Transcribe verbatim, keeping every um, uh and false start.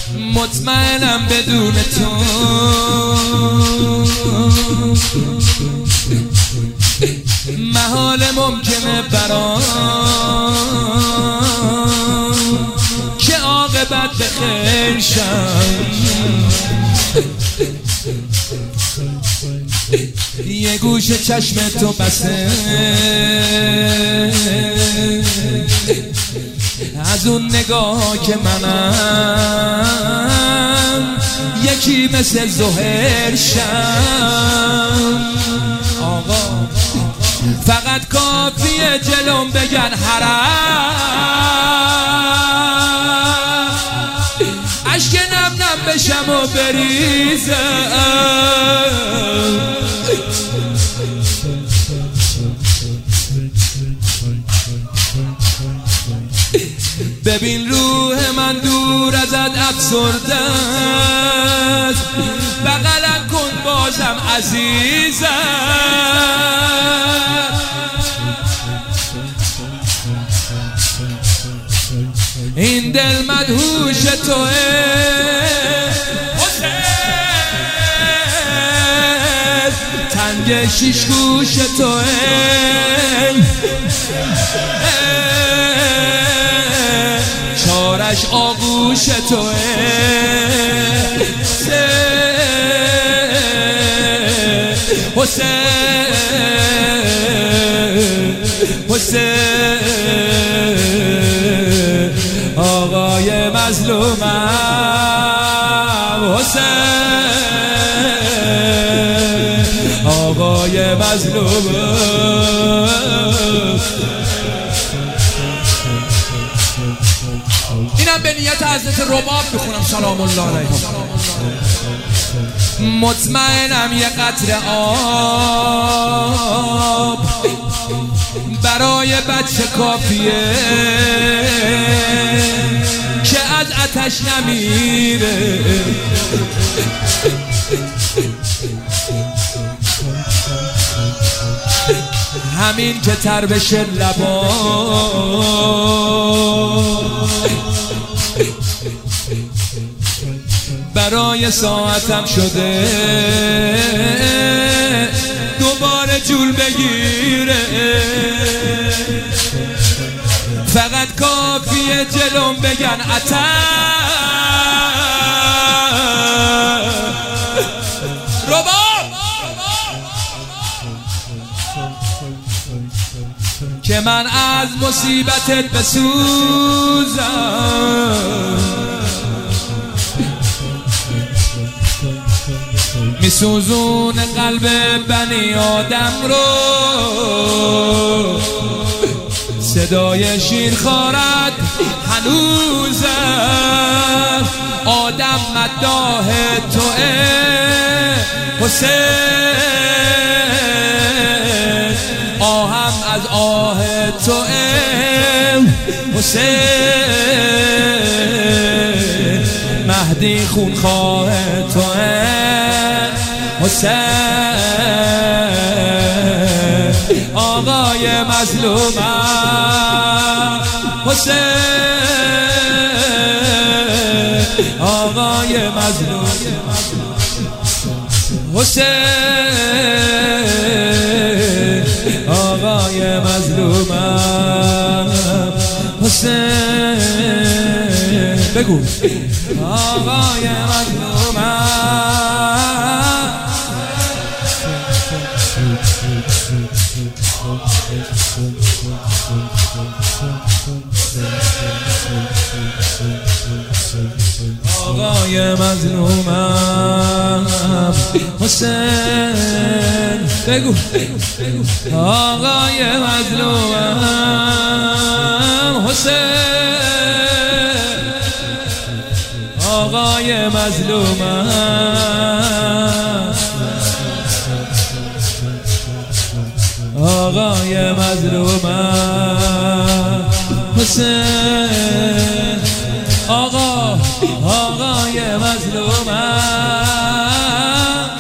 مطمئنم بدون تو محال ممکنه برام که عاقبت به خیر شم. یه گوشه چشم تو بسه از اون نگاه که منم یکی مثل زهر شم. آقا فقط کافیه جلوم بگن حرام اشک نم نم بشم و بریزم. ببین روح من دور ازت افسرده است بغلم کن بازم عزیزم. این دل مدهوش توه تنگ شیش گوش توه چارش آغوش توه حسین حسین آقای مظلومم حسین آقای مظلومم. اینم به نیت حضرت رباب بخونم سلام الله علیه. مطمئنم یه قطره آب برای بچه کافیه که از آتش نمیره. همین که تر بشه لبا برای ساعتم شده دوباره جول بگیره. فقط کافیه جلوم بگن عطا رباب که من از مصیبتت بسوزم. میسوزون قلب بنی آدم رو صدای شیرخوارت هنوزم. آدم مداح توه حسین آهم از آه توه حسین مهدی خونخواه توه حسین آقای مظلومم حسین آقای مظلوم حسین آقای مظلومم حسین بگو آقای مظلومم آقای مظلومم حسین بگو آقای مظلومم حسین آقای مظلومم آقای مظلومم حسین آقا آقای مظلومم